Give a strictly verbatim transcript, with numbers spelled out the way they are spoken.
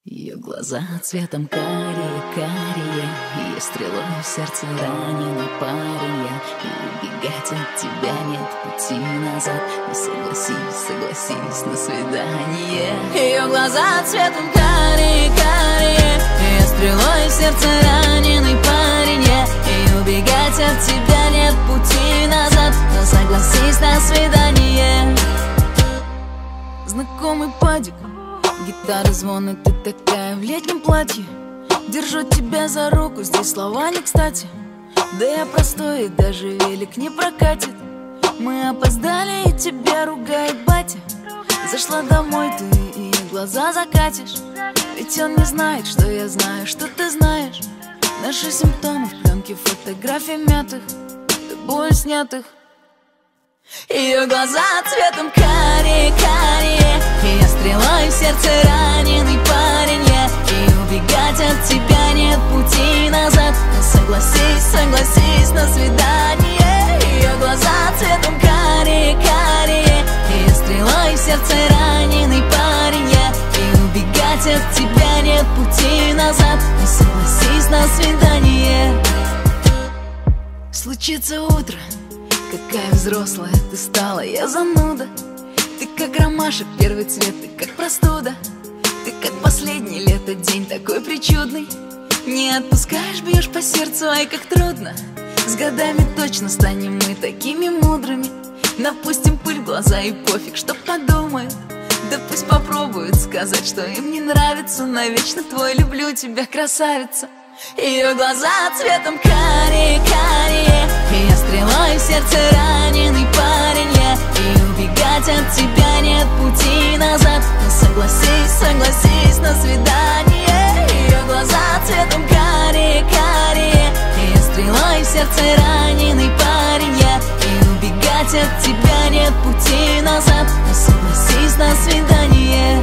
Ее глаза цветом карие-карие, ее стрелой в сердце раненый парень я. И убегать от тебя нет пути назад. Но согласись, согласись на свидание. Ее глаза цветом карие-карие, ее стрелой в сердце раненый парень я. И убегать от тебя нет пути назад. Но согласись на свидание. Знакомый падик, гитара звон, и ты такая в летнем платье. Держу тебя за руку, здесь слова не кстати. Да я простой, и даже велик не прокатит. Мы опоздали, и тебя ругает батя. Зашла домой ты и глаза закатишь. Ведь он не знает, что я знаю, что ты знаешь. Наши симптомы в пленке фотографий мятых, да боль снятых. Ее глаза цветом карие-карие, ее стрелой в сердце раненый парень я. И убегать от тебя нет пути назад. Но согласись, согласись на свидание. Ее глаза цветом карие-карие, ее стрелой в сердце раненый парень я. И убегать от тебя нет пути назад. Но согласись на свидание. Случится утро, какая взрослая ты стала, я зануда. Ты как ромашек, первый цвет, ты как простуда. Ты как последний лето день, такой причудный. Не отпускаешь, бьешь по сердцу, ай, как трудно. С годами точно станем мы такими мудрыми. Напустим пыль в глаза и пофиг, что подумают. Да пусть попробуют сказать, что им не нравится. Навечно твой, люблю тебя, красавица. Ее глаза цветом карие-карие, ее стрелой в сердце раненый парень я. И убегать от тебя нет пути назад. Но согласись, согласись на свидание. Ее глаза цветом карие-карие, ее стрелой в сердце раненый парень я. И убегать от тебя нет пути назад. Но согласись на свидание.